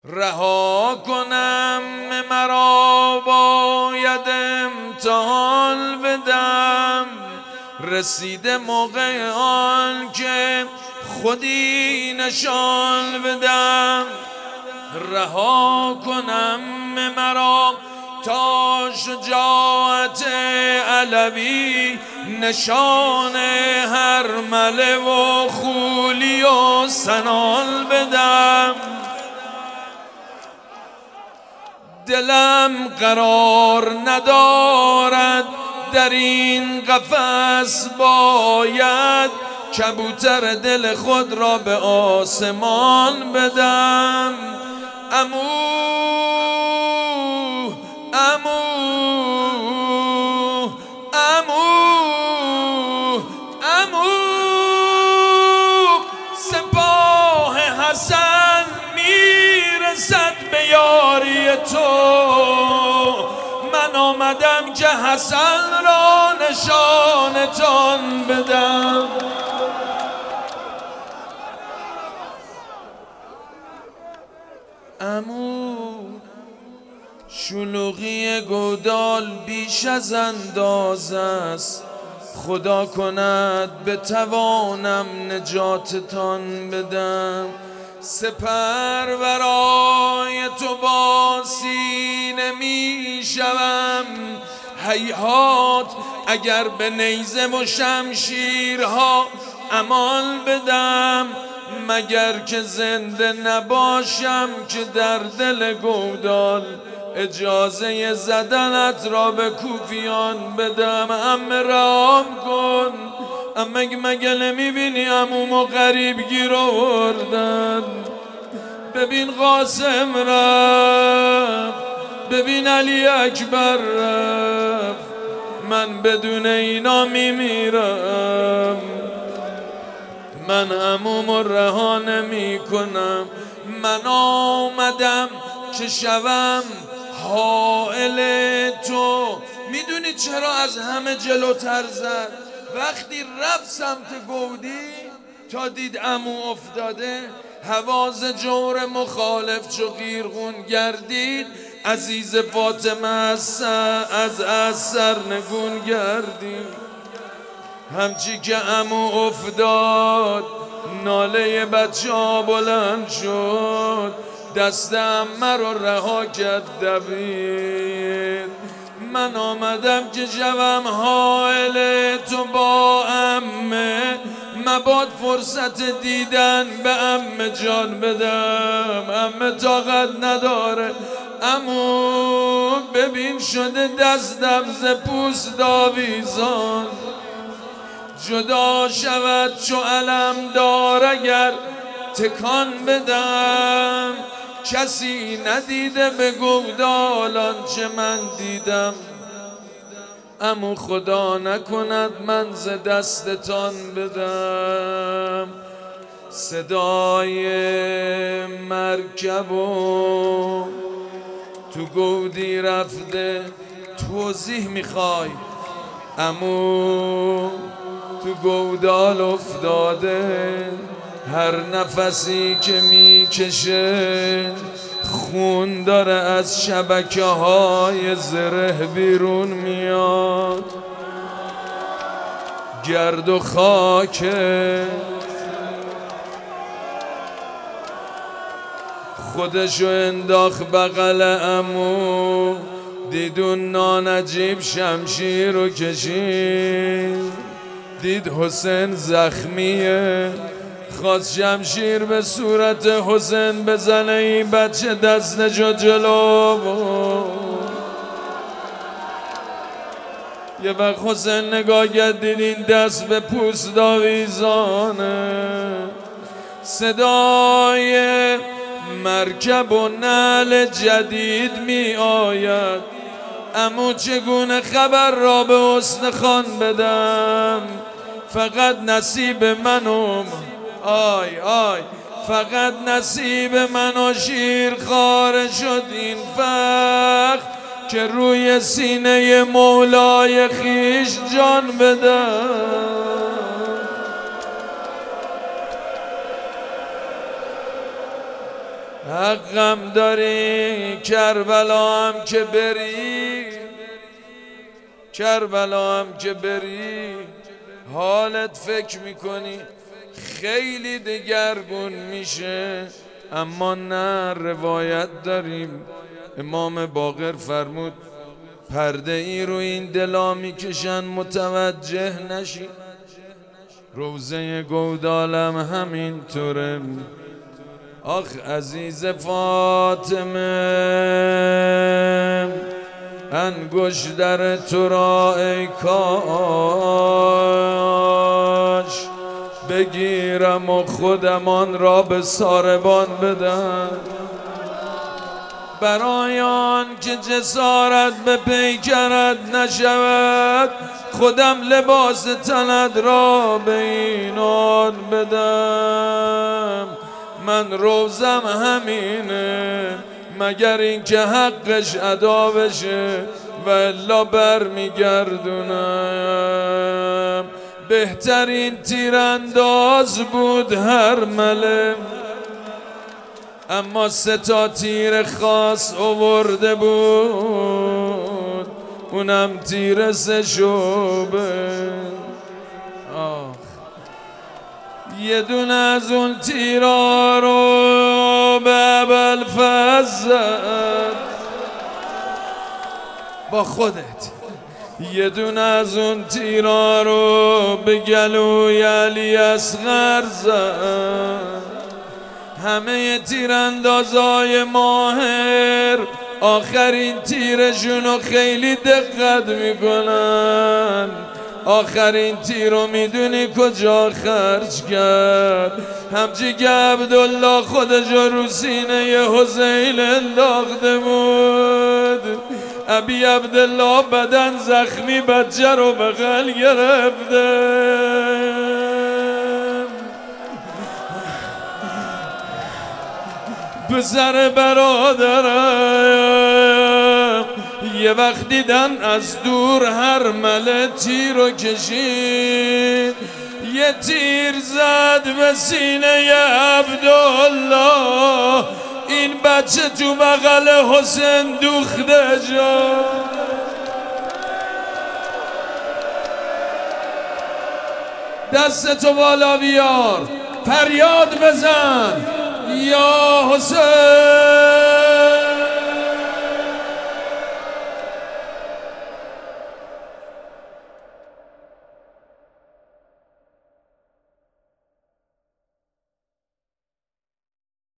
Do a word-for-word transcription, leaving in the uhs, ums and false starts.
رها کنم مرا باید امتحان بدم، رسیده موقع آن که خودی نشان بدم. رها کنم مرا تا شجاعت علوی نشان هر مله و خولی و سنان بدم. دلم قرار ندارد در این قفس، باید کبوتر دل خود را به آسمان بدم. عمو عمو عمو عمو سپاه حسن میرسد به یاری تو، من آمدم که حسن را نشانتان بدم. عمو شلوغی گودال بیش از اندازه است، خدا کند بتوانم نجاتتان بدم. سپر برای تو با سینه می شوم، هیهات اگر به نیزه و شمشیرها امان بدم، مگر که زنده نباشم که در دل گودال اجازه زدنت را به کوفیان بدم. ام رام کن، ام مگه نمیبینی عمومو غریب گیر آوردن؟ ببین قاسم رفت، ببین علی اکبر رفت، من بدون اینا میمیرم. من عمومو رها نمی کنم، من آمدم که شوم حائل تو. میدونی چرا از همه جلوتر زد؟ وقتی رفت سمت گودی تا دید عمو افتاده، حواز جور مخالف چو قیرغون گردید، عزیز فاطمه از از اثر نگون گردید. همچی که عمو افتاد ناله بچه ها بلند شد، دست عمه رو رها کرد دوید. من آمدم که شوم حائل تو با عمه، مباد فرصت دیدن به عمه جان بدم. عمه طاقت نداره، عمو ببین شده دستم ز پوست آویزان، جدا شود چو علم دار اگر تکان بدم. کسی ندیده به گودال آنچه من دیدم، عمو خدا نکند من ز دستتان بدم. صدای مرکب و تو گودی رفته، توضیح میخوای؟ عمو تو گودال افتاده، هر نفسی که میکشه خون داره از شبکه های زره بیرون میاد، گرد و خاکه. خودشو انداخت بغل عمو، دیدون نانجیب شمشیر رو کشید، دید حسین زخمیه، خواست شمشیر به صورت حسین بزنه، این بچه دست نشد جلو. یه وقت حسین نگاه کرد دید این دست به پوست آویزانه. صدای مرکب و نعل جدید می آید، عمو چگونه خبر را به حسن خان بدم؟ فقط نصیب منم، آی آی فقط نصیب من و شیر خاره شد این فخر، که روی سینه مولای خیش جان بدم. حقم داری کربلا هم که بری، کربلا هم که بری حالت فکر میکنی خیلی دگرگون میشه. اما نه، روایت داریم امام باقر فرمود پرده ای رو این دلا میکشن متوجه نشی. روزه گودالم همین طوره. آخ عزیز فاطمه انگشتر تو را ای کاش بگیرم و خودم آن را به ساربان بدم. برای آن که جسارت به پیکرت نشود خودم لباس تنت را به اینان بدم. من روزم همینه مگر این که حقش ادا بشه و الا بر میگردونم. بهترین تیرانداز بود هر مله، اما سه تا تیر خاص آورده بود، اونم تیر سه شعبه. آه. یه دونه از اون تیرا رو به ابوالفضل زد با خودت، یه دونه از اون تیرا رو به گلوی علی اصغر زد. همه تیراندازای ماهر آخرین تیرشونو خیلی دقت میکنن. آخرین تیر رو میدونی کجا خرج کرد؟ همچی که عبدالله خودش رو سینه حسین انداخته بود. ابی عبدالله بدن زخمی بچه رو بغل گرفته. پسر برادرم یه وقت دیدن از دور هر مله تیر رو کشید، یه تیر زد به سینه عبدالله، این بچه تو بغل حسین دوخته جا. دستتو بالا بیار فریاد بزن یا حسین.